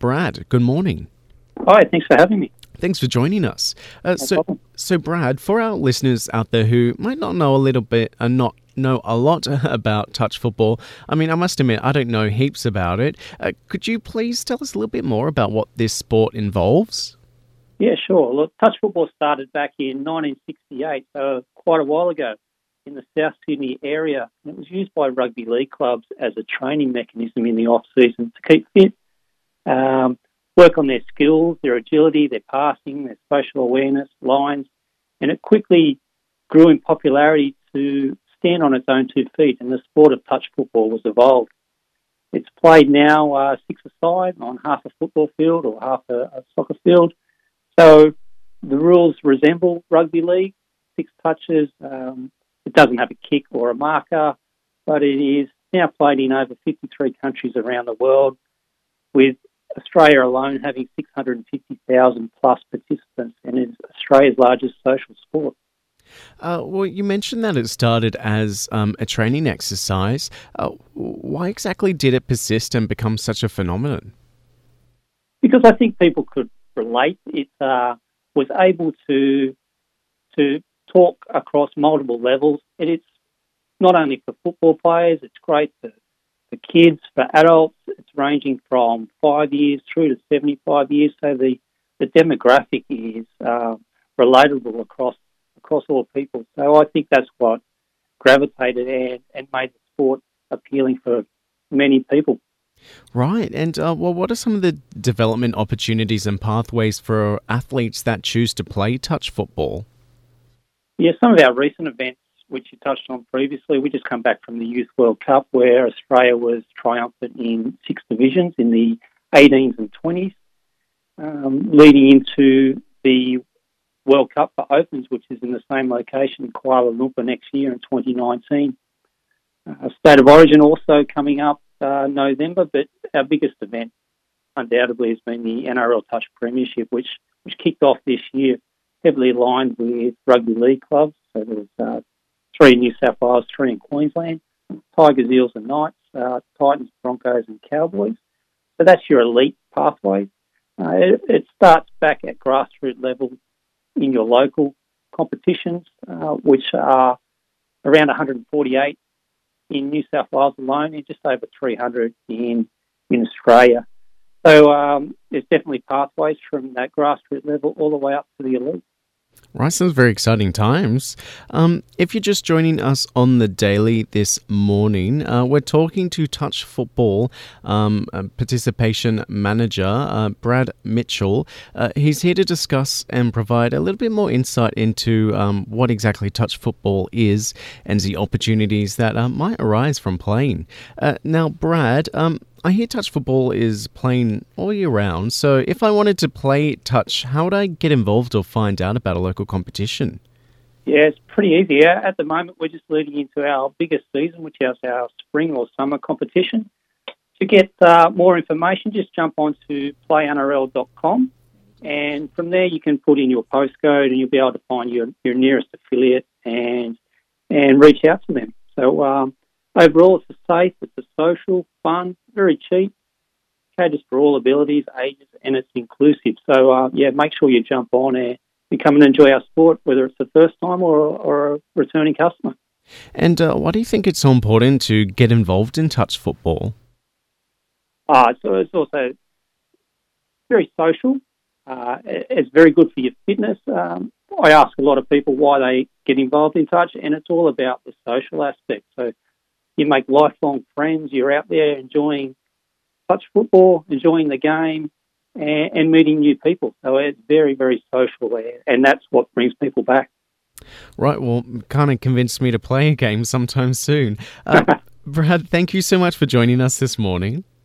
Brad. Good morning. Hi, thanks for having me. Thanks for joining us. No problem. So Brad, for our listeners out there who might not know a little bit and not know a lot about touch football, I mean, I must admit, I don't know heaps about it. Could you please tell us a little bit more about what this sport involves? Yeah, sure. Look, touch football started back in 1968, so quite a while ago, in the South Sydney area. And it was used by rugby league clubs as a training mechanism in the off-season to keep fit, work on their skills, their agility, their passing, their social awareness, lines, and it quickly grew in popularity to stand on its own 2 feet, and the sport of touch football was evolved. It's played now 6-a-side on half a football field or half a soccer field. So the rules resemble rugby league, 6 touches. It doesn't have a kick or a marker, but it is now played in over 53 countries around the world, with Australia alone having 650,000 plus participants, and is Australia's largest social sport. Well, you mentioned that it started as a training exercise. Why exactly did it persist and become such a phenomenon? Because I think people could relate. It was able to talk across multiple levels. And it's not only for football players, it's great for kids, for adults. It's ranging from 5 years through to 75 years. So the demographic is relatable across all people. So I think that's what gravitated and made the sport appealing for many people. Right. And what are some of the development opportunities and pathways for athletes that choose to play touch football? Yeah, some of our recent events, which you touched on previously, we just come back from the Youth World Cup where Australia was triumphant in 6 divisions in the 18s and 20s, leading into the World Cup for Opens, which is in the same location in Kuala Lumpur next year in 2019. State of Origin also coming up November, but our biggest event undoubtedly has been the NRL Touch Premiership, which kicked off this year, heavily aligned with rugby league clubs. So there was 3 in New South Wales, 3 in Queensland, Tigers, Eels and Knights, Titans, Broncos and Cowboys. So that's your elite pathway. It starts back at grassroots level in your local competitions, which are around 148 in New South Wales alone and just over 300 in Australia. So there's definitely pathways from that grassroots level all the way up to the elite. Right, sounds very exciting times. If you're just joining us on the Daily this morning, we're talking to Touch Football Participation Manager, Brad Mitchell. He's here to discuss and provide a little bit more insight into what exactly touch football is and the opportunities that might arise from playing. Now, Brad, I hear touch football is playing all year round, so if I wanted to play touch, how would I get involved or find out about a local competition? Yeah, it's pretty easy. At the moment, we're just leading into our biggest season, which is our spring or summer competition. To get more information, just jump onto playnrl.com, and from there you can put in your postcode and you'll be able to find your nearest affiliate and reach out to them. So overall, it's a safe, it's a social, fun, very cheap, caters for all abilities, ages, and it's inclusive. So, make sure you jump on and come and enjoy our sport, whether it's the first time or a returning customer. And why do you think it's so important to get involved in touch football? So it's also very social. It's very good for your fitness. I ask a lot of people why they get involved in touch, and it's all about the social aspect. So you make lifelong friends. You're out there enjoying touch football, enjoying the game, and meeting new people. So it's very, very social, and that's what brings people back. Right, well, kind of convinced me to play a game sometime soon. Brad, thank you so much for joining us this morning.